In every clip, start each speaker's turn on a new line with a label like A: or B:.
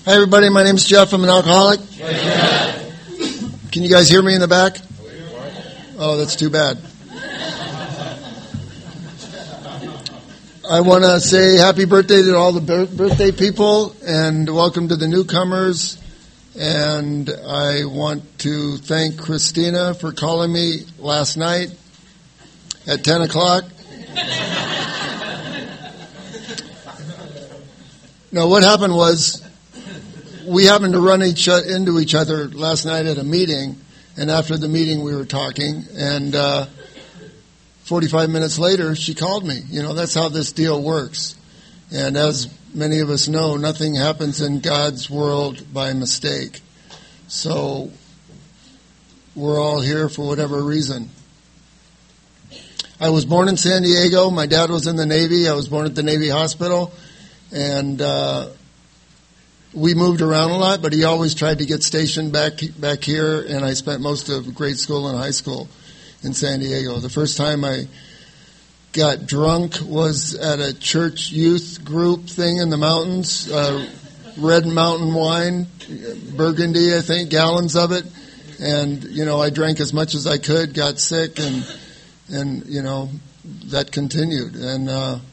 A: Hi, everybody. My name's Jeff. I'm an alcoholic. Can you guys hear me in the back? Oh, that's too bad. I want to say happy birthday to all the birthday people and welcome to the newcomers. And I want to thank Christina for calling me last night at 10 o'clock. No, what happened was we happened to run into each other last night at a meeting, and after the meeting we were talking, and 45 minutes later she called me. You know, that's how this deal works. And as many of us know, nothing happens in God's world by mistake. So we're all here for whatever reason. I was born in San Diego. My dad was in the Navy. I was born at the Navy hospital. And we moved around a lot, but he always tried to get stationed back here, and I spent most of grade school and high school in San Diego. The first time I got drunk was at a church youth group thing in the mountains, Red Mountain wine, Burgundy, I think, gallons of it. And, you know, I drank as much as I could, got sick, and you know, that continued. And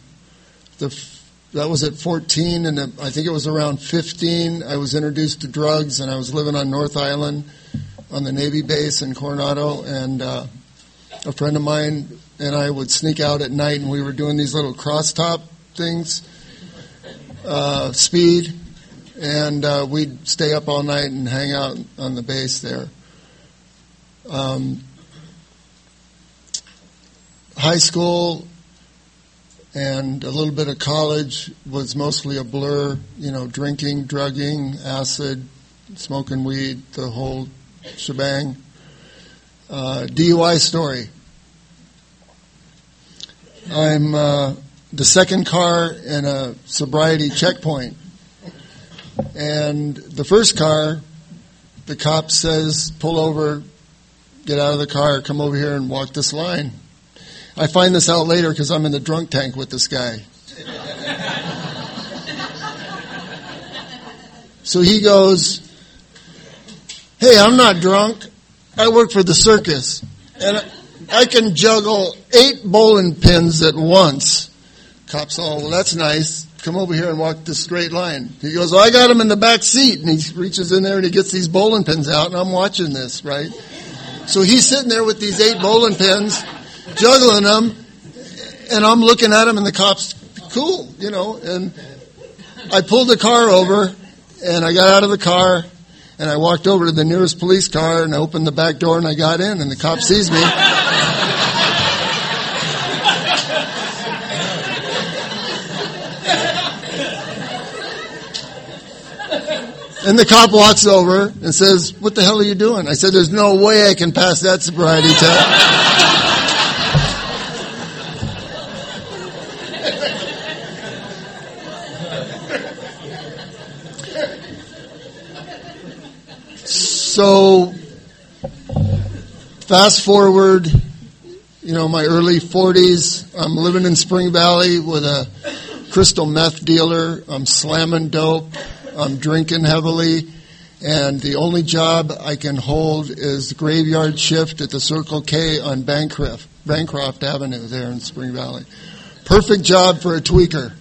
A: that was at 14, and I think it was around 15, I was introduced to drugs, and I was living on North Island on the Navy base in Coronado, and a friend of mine and I would sneak out at night, and we were doing these little cross-top things, speed, and we'd stay up all night and hang out on the base there. High school and a little bit of college was mostly a blur, you know, drinking, drugging, acid, smoking weed, the whole shebang. DUI story. I'm the second car in a sobriety checkpoint. And the first car, the cop says, pull over, get out of the car, come over here and walk this line. I find this out later because I'm in the drunk tank with this guy. So he goes, hey, I'm not drunk. I work for the circus. And I can juggle 8 bowling pins at once. Cop's all, well, that's nice. Come over here and walk this straight line. He goes, well, I got him in the back seat. And he reaches in there and he gets these bowling pins out. And I'm watching this, right? So he's sitting there with these 8 bowling pins, juggling them, and I'm looking at him, and the cop's cool, you know. And I pulled the car over, and I got out of the car, and I walked over to the nearest police car, and I opened the back door, and I got in, and the cop sees me. And the cop walks over and says, what the hell are you doing? I said, there's no way I can pass that sobriety test. So, fast forward, you know, my early 40s, I'm living in Spring Valley with a crystal meth dealer. I'm slamming dope. I'm drinking heavily. And the only job I can hold is graveyard shift at the Circle K on Bancroft Avenue there in Spring Valley. Perfect job for a tweaker.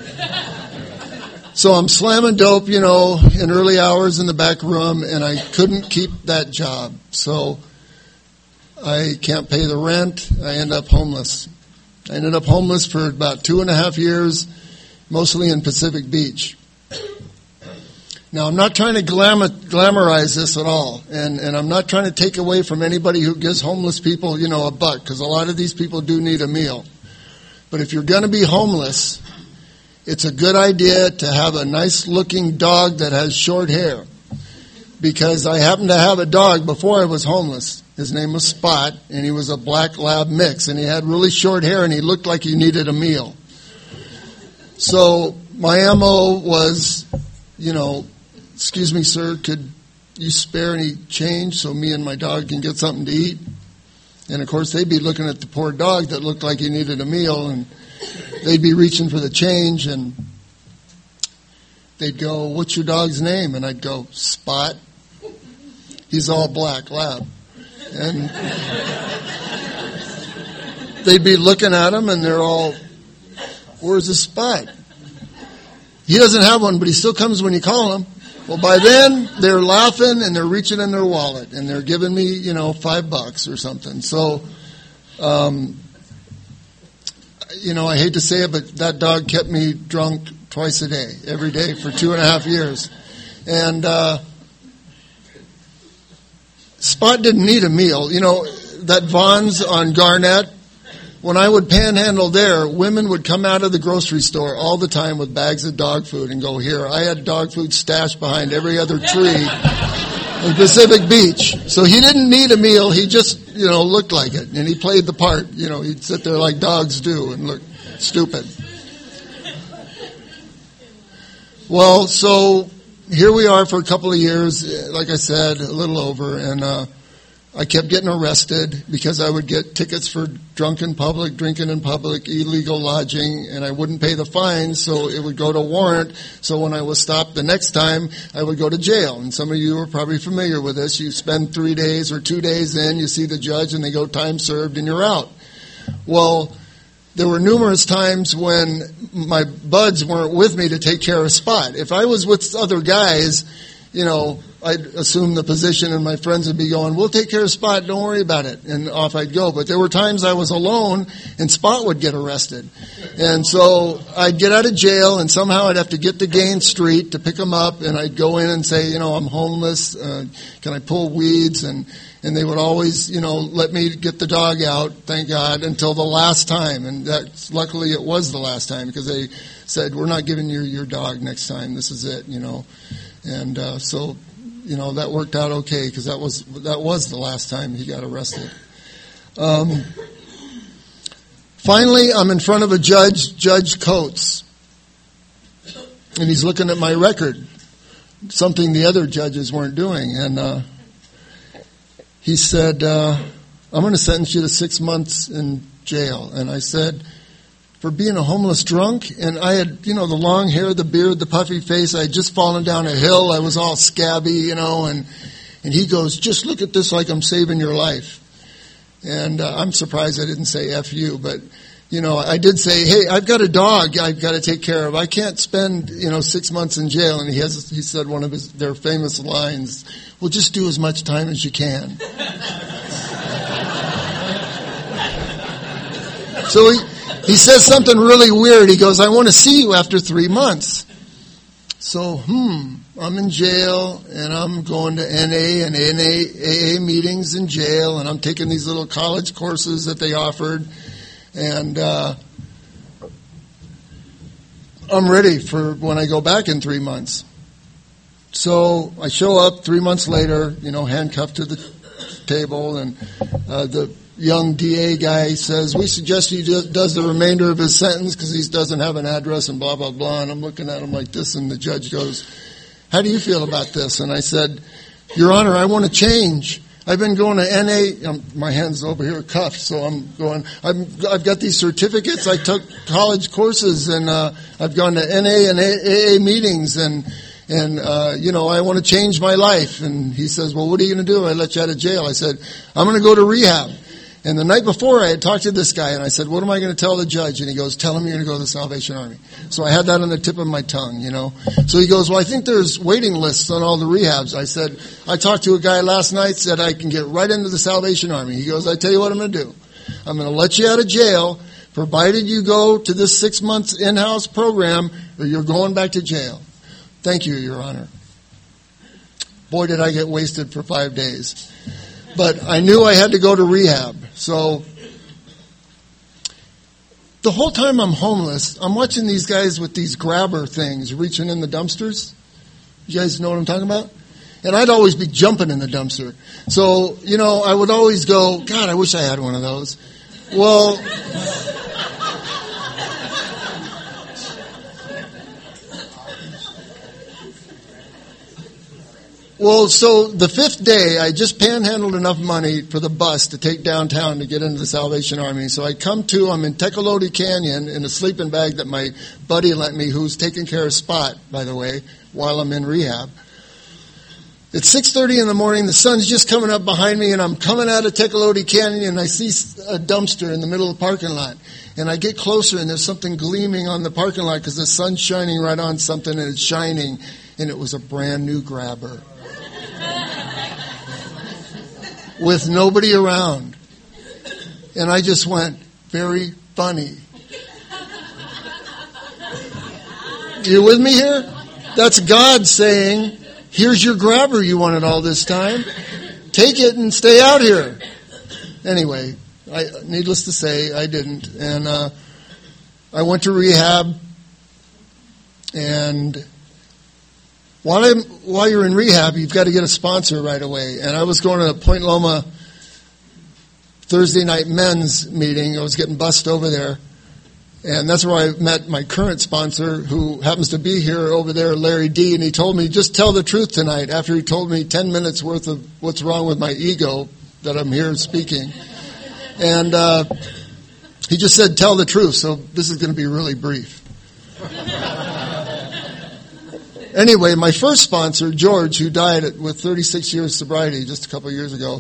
A: So I'm slamming dope, you know, in early hours in the back room, and I couldn't keep that job. So I can't pay the rent. I end up homeless. I ended up homeless for about 2.5 years, mostly in Pacific Beach. Now, I'm not trying to glamorize this at all, and I'm not trying to take away from anybody who gives homeless people, you know, a buck, because a lot of these people do need a meal. But if you're going to be homeless, it's a good idea to have a nice-looking dog that has short hair, because I happened to have a dog before I was homeless. His name was Spot, and he was a black lab mix, and he had really short hair, and he looked like he needed a meal. So my MO was, you know, excuse me, sir, could you spare any change so me and my dog can get something to eat? And, of course, they'd be looking at the poor dog that looked like he needed a meal, and they'd be reaching for the change. And they'd go, "What's your dog's name?" And I'd go, "Spot. He's all black lab." And they'd be looking at him, and they're all, "Where's the Spot? He doesn't have one, but he still comes when you call him." Well, by then, they're laughing, and they're reaching in their wallet, and they're giving me, $5 or something. So, I hate to say it, but that dog kept me drunk twice a day, every day for 2.5 years. And Spot didn't need a meal. That Vaughn's on Garnett, when I would panhandle there, women would come out of the grocery store all the time with bags of dog food and go, "Here." I had dog food stashed behind every other tree in Pacific Beach. So he didn't need a meal. He just, looked like it. And he played the part. He'd sit there like dogs do and look stupid. Well, so here we are for a couple of years, like I said, a little over, and I kept getting arrested because I would get tickets for drunk in public, drinking in public, illegal lodging, and I wouldn't pay the fines, so it would go to warrant. So when I was stopped the next time, I would go to jail. And some of you are probably familiar with this. You spend 3 days or 2 days in, you see the judge, and they go time served, and you're out. Well, there were numerous times when my buds weren't with me to take care of Spot. If I was with other guys, I'd assume the position and my friends would be going, "We'll take care of Spot, don't worry about it." And off I'd go. But there were times I was alone and Spot would get arrested. And so I'd get out of jail and somehow I'd have to get to Gaines Street to pick him up, and I'd go in and say, "I'm homeless, can I pull weeds?" And they would always, let me get the dog out, thank God, until the last time. And luckily it was the last time, because they said, "We're not giving you your dog next time. This is it," And so, that worked out okay, because that was the last time he got arrested. Finally, I'm in front of a judge, Judge Coates, and he's looking at my record, something the other judges weren't doing. And he said, "I'm going to sentence you to 6 months in jail." And I said, "For being a homeless drunk?" And I had, the long hair, the beard, the puffy face. I had just fallen down a hill. I was all scabby, and he goes, "Just look at this like I'm saving your life." And I'm surprised I didn't say F you, but, I did say, "Hey, I've got a dog I've got to take care of. I can't spend, 6 months in jail." And he said one of their famous lines, "Well, just do as much time as you can." So he says something really weird. He goes, "I want to see you after 3 months." So, I'm in jail, and I'm going to NA and AA meetings in jail, and I'm taking these little college courses that they offered, and I'm ready for when I go back in 3 months. So I show up 3 months later, handcuffed to the table, and the young DA guy says, "We suggest he does the remainder of his sentence because he doesn't have an address," and blah, blah, blah. And I'm looking at him like this, and the judge goes, "How do you feel about this?" And I said, "Your Honor, I want to change. I've been going to NA, my hand's over here cuffed, so I'm going, I've got these certificates, I took college courses, and I've gone to NA and AA meetings, and I want to change my life." And he says, "Well, what are you going to do? I let you out of jail." I said, "I'm going to go to rehab." And the night before, I had talked to this guy, and I said, "What am I going to tell the judge?" And he goes, "Tell him you're going to go to the Salvation Army." So I had that on the tip of my tongue, So he goes, "Well, I think there's waiting lists on all the rehabs." I said, "I talked to a guy last night, said I can get right into the Salvation Army." He goes, "I tell you what I'm going to do. I'm going to let you out of jail, provided you go to this 6 months in-house program, or you're going back to jail." Thank you, Your Honor. Boy, did I get wasted for 5 days. But I knew I had to go to rehab. So the whole time I'm homeless, I'm watching these guys with these grabber things reaching in the dumpsters. You guys know what I'm talking about? And I'd always be jumping in the dumpster. So, I would always go, "God, I wish I had one of those." Well, Well, so the fifth day, I just panhandled enough money for the bus to take downtown to get into the Salvation Army. So I'm in Tecolote Canyon in a sleeping bag that my buddy lent me, who's taking care of Spot, by the way, while I'm in rehab. It's 6:30 in the morning, the sun's just coming up behind me, and I'm coming out of Tecolote Canyon, and I see a dumpster in the middle of the parking lot. And I get closer, and there's something gleaming on the parking lot because the sun's shining right on something, and it's shining. And it was a brand new grabber. With nobody around. And I just went, very funny. You with me here? That's God saying, here's your grabber you wanted all this time. Take it and stay out here. Anyway, needless to say, I didn't. And I went to rehab. And while you're in rehab, you've got to get a sponsor right away. And I was going to a Point Loma Thursday night men's meeting. I was getting bussed over there. And that's where I met my current sponsor, who happens to be here over there, Larry D. And he told me, just tell the truth tonight, after he told me 10 minutes worth of what's wrong with my ego, that I'm here speaking. And he just said, tell the truth. So this is going to be really brief. Anyway, my first sponsor, George, who died with 36 years sobriety just a couple of years ago,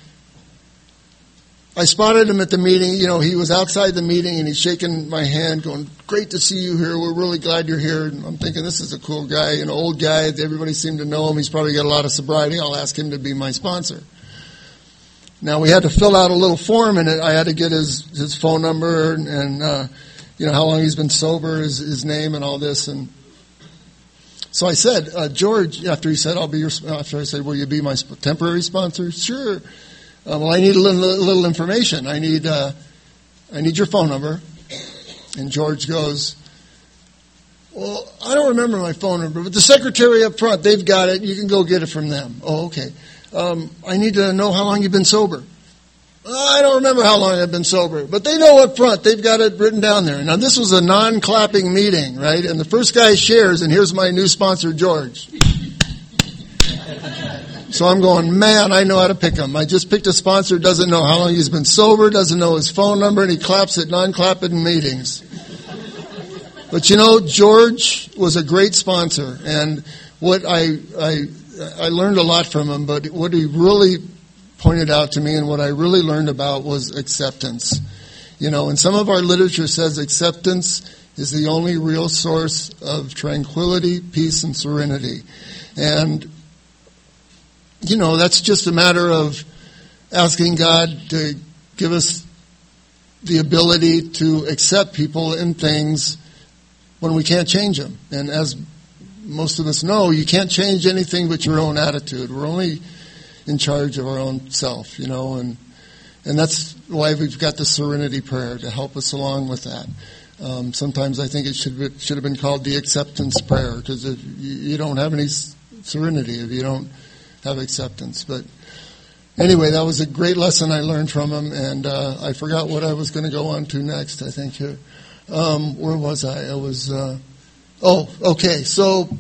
A: I spotted him at the meeting. You know, he was outside the meeting, and he's shaking my hand, going, great to see you here. We're really glad you're here. And I'm thinking, this is a cool guy, an old guy. Everybody seemed to know him. He's probably got a lot of sobriety. I'll ask him to be my sponsor. Now, we had to fill out a little form, and I had to get his phone number and how long he's been sober, his name, and all this. And so I said, George, after he said, after I said, will you be my temporary sponsor? Sure. Well, I need a little information. I need your phone number. And George goes, well, I don't remember my phone number, but the secretary up front, they've got it. You can go get it from them. Oh, okay. I need to know how long you've been sober. I don't remember how long I've been sober, but they know up front. They've got it written down there. Now, this was a non-clapping meeting, right? And the first guy shares, and here's my new sponsor, George. So I'm going, man, I know how to pick him. I just picked a sponsor who doesn't know how long he's been sober, doesn't know his phone number, and he claps at non-clapping meetings. But you know, George was a great sponsor, and what I learned a lot from him, but what he really pointed out to me and what I really learned about was acceptance. You know, and some of our literature says acceptance is the only real source of tranquility, peace, and serenity. And, you know, that's just a matter of asking God to give us the ability to accept people and things when we can't change them. And as most of us know, you can't change anything but your own attitude. We're only in charge of our own self, you know, and that's why we've got the serenity prayer to help us along with that. Sometimes I think it should have been called the acceptance prayer, because if you don't have any serenity if you don't have acceptance. But anyway, that was a great lesson I learned from him, and I forgot what I was going to go on to next, I think. Here. Where was I? I was, okay, so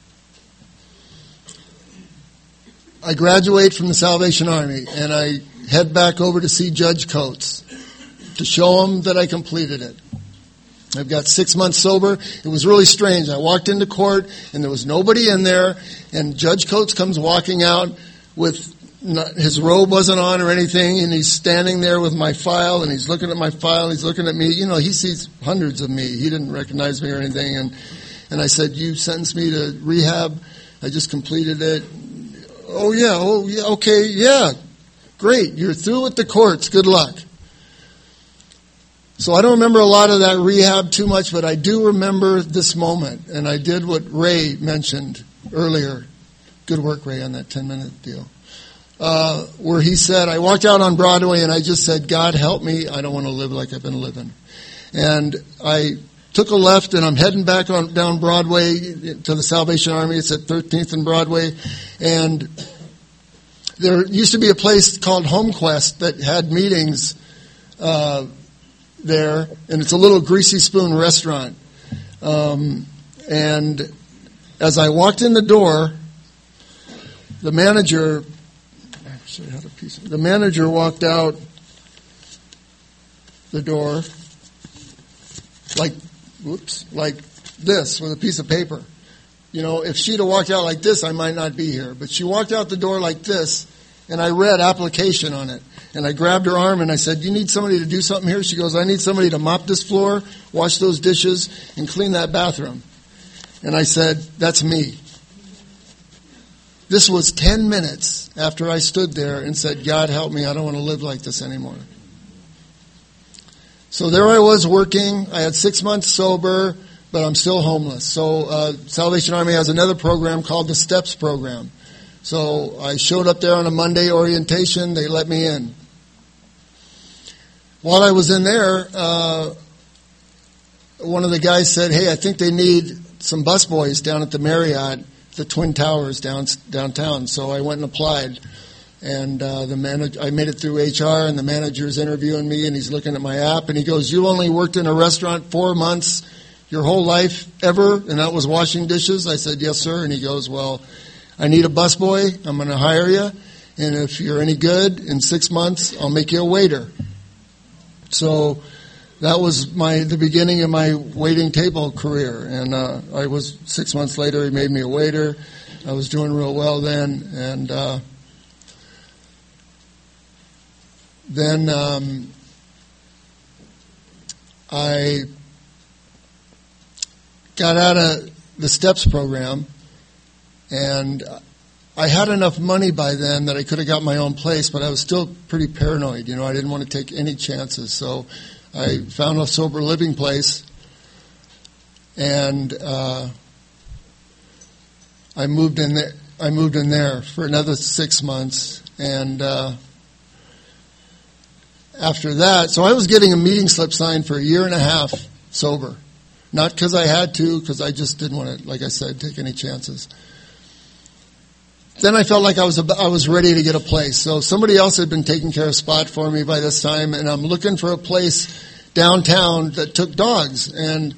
A: I graduate from the Salvation Army, and I head back over to see Judge Coates to show him that I completed it. I've got 6 months sober. It was really strange. I walked into court, and there was nobody in there, and Judge Coates comes walking out with his robe wasn't on or anything, and he's standing there with my file, and he's looking at my file, he's looking at me. You know, he sees hundreds of me. He didn't recognize me or anything, and I said, you sentenced me to rehab. I just completed it. Oh, yeah, okay, yeah, great. You're through with the courts. Good luck. So I don't remember a lot of that rehab too much, but I do remember this moment, and I did what Ray mentioned earlier. Good work, Ray, on that 10-minute deal. Where he said, I walked out on Broadway, and I just said, God, help me. I don't want to live like I've been living. And I took a left, and I'm heading back down Broadway to the Salvation Army. It's at 13th and Broadway. And there used to be a place called HomeQuest that had meetings there, and it's a little Greasy Spoon restaurant. And as I walked in the door, the manager walked out the door like this with a piece of paper. You know, if she'd have walked out like this, I might not be here. But she walked out the door like this, and I read application on it. And I grabbed her arm and I said, "You need somebody to do something here?" She goes, "I need somebody to mop this floor, wash those dishes, and clean that bathroom." And I said, "That's me." This was 10 minutes after I stood there and said, "God help me, I don't want to live like this anymore." So there I was working. I had 6 months sober, but I'm still homeless. So Salvation Army has another program called the STEPS program. So I showed up there on a Monday orientation. They let me in. While I was in there, one of the guys said, "Hey, I think they need some busboys down at the Marriott, the Twin Towers downtown." So I went and applied. And I made it through HR, and the manager's interviewing me, and he's looking at my app, and he goes, "You only worked in a restaurant 4 months your whole life ever, and that was washing dishes?" I said, "Yes, sir." And he goes, "Well, I need a busboy. I'm going to hire you, and if you're any good, in 6 months, I'll make you a waiter." So that was the beginning of my waiting table career, and I was 6 months later. He made me a waiter. I was doing real well then, and then I got out of the STEPS program, and I had enough money by then that I could have got my own place, but I was still pretty paranoid. You know, I didn't want to take any chances. So I found a sober living place, and I moved in there for another 6 months, and after that, so I was getting a meeting slip signed for a year and a half sober. Not because I had to, because I just didn't want to, like I said, take any chances. Then I felt like I was ready to get a place. So somebody else had been taking care of spot for me by this time, and I'm looking for a place downtown that took dogs. And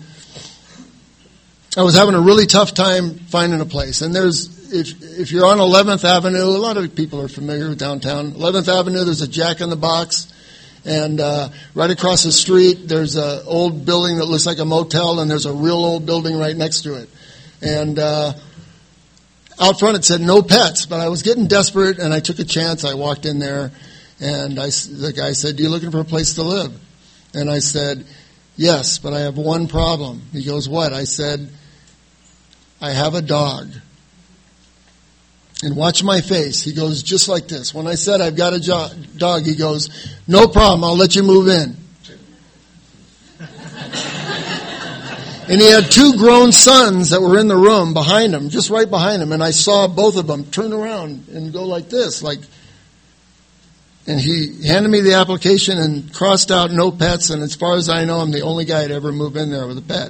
A: I was having a really tough time finding a place. And if you're on 11th Avenue, a lot of people are familiar with downtown. 11th Avenue, there's a Jack in the Box. And right across the street, there's an old building that looks like a motel, and there's a real old building right next to it. And out front it said no pets, but I was getting desperate, and I took a chance. I walked in there, and the guy said, "You looking for a place to live?" And I said, "Yes, but I have one problem." He goes, "What?" I said, "I have a dog." And watch my face. He goes just like this. When I said I've got a dog, he goes, "No problem, I'll let you move in." And he had 2 grown sons that were in the room behind him, just right behind him. And I saw both of them turn around and go like this. And he handed me the application and crossed out no pets. And as far as I know, I'm the only guy to ever move in there with a pet.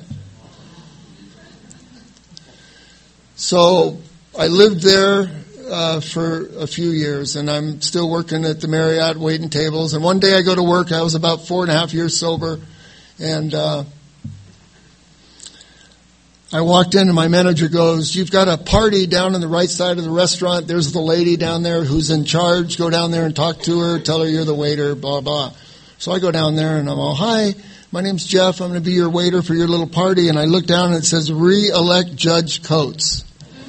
A: So I lived there for a few years, and I'm still working at the Marriott waiting tables. And one day I go to work. I was about 4.5 years sober, and I walked in, and my manager goes, "You've got a party down on the right side of the restaurant. There's the lady down there who's in charge. Go down there and talk to her. Tell her you're the waiter, blah, blah." So I go down there, and I'm all, "Hi, my name's Jeff. I'm going to be your waiter for your little party." And I look down, and it says, "Re-elect Judge Coates."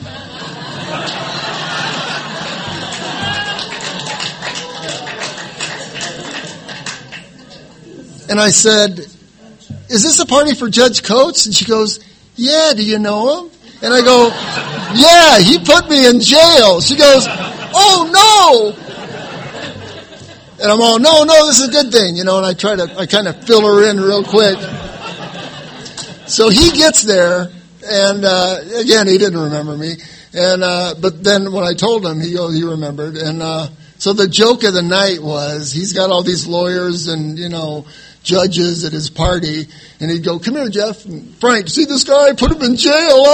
A: And I said, "Is this a party for Judge Coates?" And she goes, "Yeah, do you know him?" And I go, "Yeah, he put me in jail." She goes, "Oh, no." And I'm all, no, this is a good thing, and I kind of fill her in real quick. So he gets there, and again, he didn't remember me. And but then when I told him, he remembered. And so the joke of the night was he's got all these lawyers and, judges at his party, and he'd go, "Come here, Jeff. And Frank, see this guy? Put him in jail."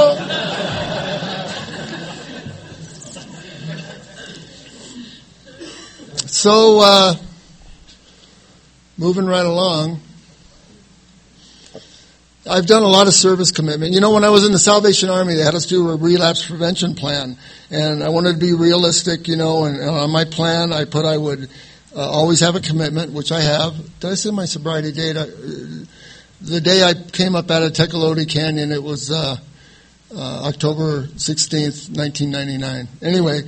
A: So, moving right along, I've done a lot of service commitment. You know, when I was in the Salvation Army, they had us do a relapse prevention plan. And I wanted to be realistic, you know, and on my plan I put I would always have a commitment, which I have. Did I say my sobriety date? The day I came up out of Tecolote Canyon, it was October 16th, 1999. Anyway,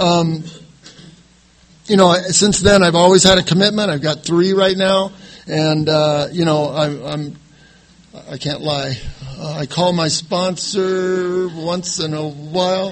A: you know, since then I've always had a commitment. I've got 3 right now. And, you know, I can't lie. I call my sponsor once in a while.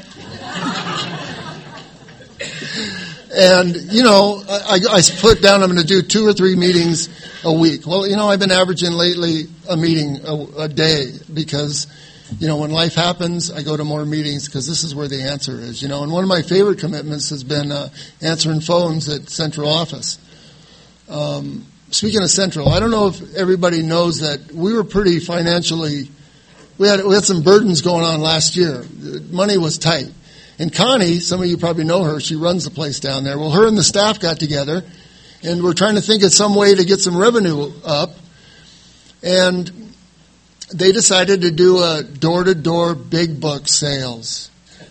A: And, you know, I put down I'm going to do 2 or 3 meetings a week. Well, you know, I've been averaging lately a meeting a day because, you know, when life happens, I go to more meetings because this is where the answer is, you know. And one of my favorite commitments has been answering phones at central office. Speaking of Central, I don't know if everybody knows that we were pretty financially, we had some burdens going on last year. Money was tight. And Connie, some of you probably know her, she runs the place down there. Well, her and the staff got together, and we're trying to think of some way to get some revenue up. And they decided to do a door-to-door big book sales.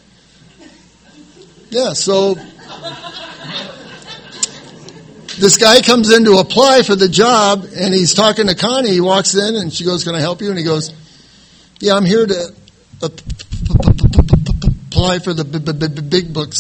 A: Yeah, so this guy comes in to apply for the job, and he's talking to Connie. He walks in, and she goes, "Can I help you?" And he goes, "Yeah, I'm here to apply for the big book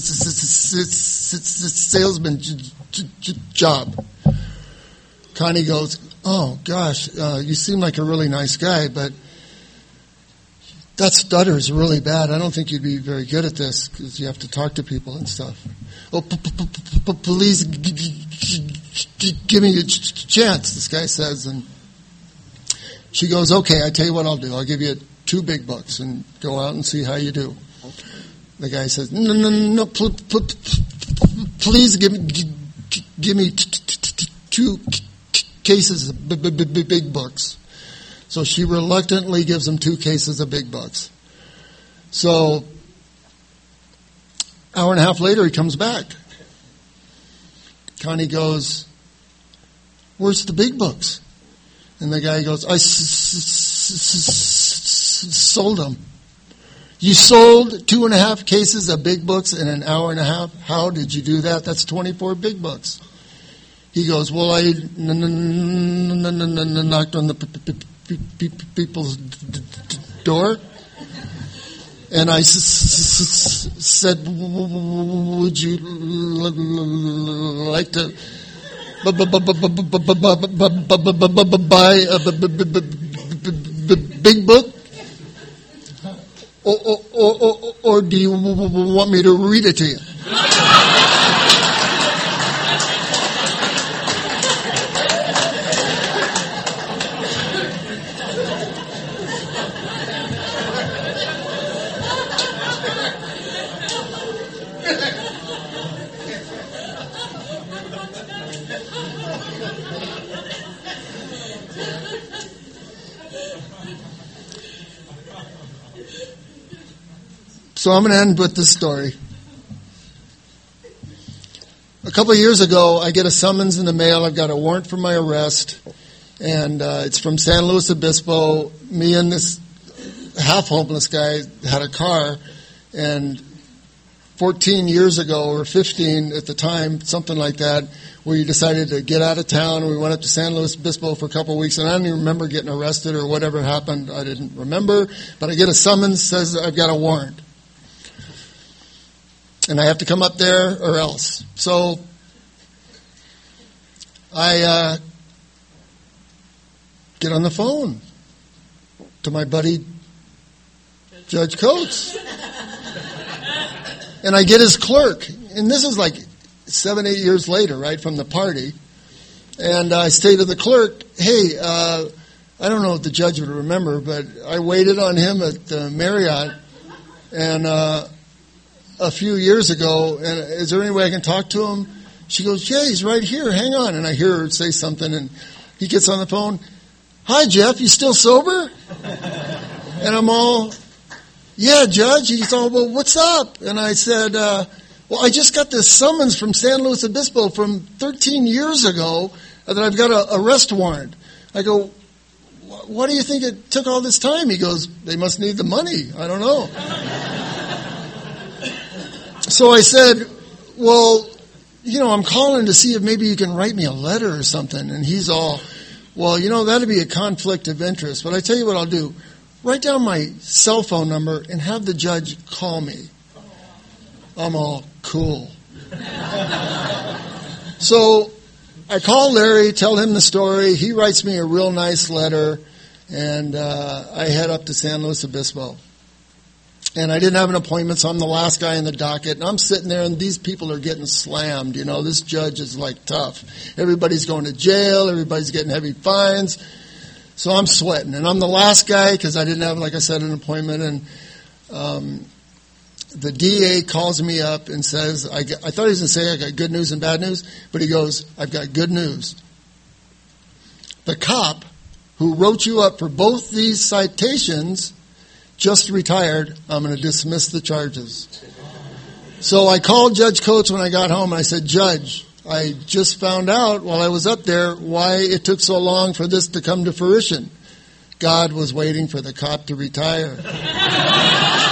A: salesman job." Connie goes, "Oh, gosh, you seem like a really nice guy, but that stutter's really bad. I don't think you'd be very good at this because you have to talk to people and stuff." "Oh, please give me a chance," this guy says. And she goes, "Okay, I tell you what I'll do. I'll give you 2 big bucks and go out and see how you do." The guy says, No, please give me 2 cases of big bucks." So she reluctantly gives him 2 cases of big bucks. So, hour and a half later, he comes back. Connie goes, "Where's the big bucks?" And the guy goes, "I sold them." "You sold 2.5 cases of big books in an hour and a half? How did you do that? That's 24 big bucks." He goes, "Well, I knocked on the people's door, and I said, would you like to buy a big book? Or do you want me to read it to you?" So I'm going to end with this story. A couple of years ago, I get a summons in the mail. I've got a warrant for my arrest, and it's from San Luis Obispo. Me and this half-homeless guy had a car, and 14 years ago, or 15 at the time, something like that, we decided to get out of town, and we went up to San Luis Obispo for a couple of weeks, and I don't even remember getting arrested or whatever happened. I didn't remember, but I get a summons, says I've got a warrant. And I have to come up there or else. So I get on the phone to my buddy Judge Coates. And I get his clerk. And this is like 7-8 years later, right, from the party. And I say to the clerk, "Hey, I don't know if the judge would remember, but I waited on him at the Marriott. And a few years ago, and is there any way I can talk to him?" She goes, "Yeah, he's right here. Hang on." And I hear her say something, and he gets on the phone. "Hi, Jeff, you still sober?" And I'm all, "Yeah, Judge." He's all, "Well, what's up?" And I said, "Well, I just got this summons from San Luis Obispo from 13 years ago that I've got an arrest warrant." I go, What do you think it took all this time? He goes, they must need the money. I don't know. So I said, well, I'm calling to see if maybe you can write me a letter or something. And he's all, well, that'd be a conflict of interest. But I tell you what I'll do. Write down my cell phone number and have the judge call me. I'm all cool. So I call Larry, tell him the story. He writes me a real nice letter, and I head up to San Luis Obispo. And I didn't have an appointment, so I'm the last guy in the docket. And I'm sitting there, and these people are getting slammed. This judge is like tough. Everybody's going to jail. Everybody's getting heavy fines. So I'm sweating. And I'm the last guy because I didn't have, like I said, an appointment. And the DA calls me up and says, I thought he was going to say I got good news and bad news. But he goes, I've got good news. The cop who wrote you up for both these citations just retired. I'm going to dismiss the charges. So I called Judge Coates when I got home, and I said, Judge, I just found out while I was up there why it took so long for this to come to fruition. God was waiting for the cop to retire.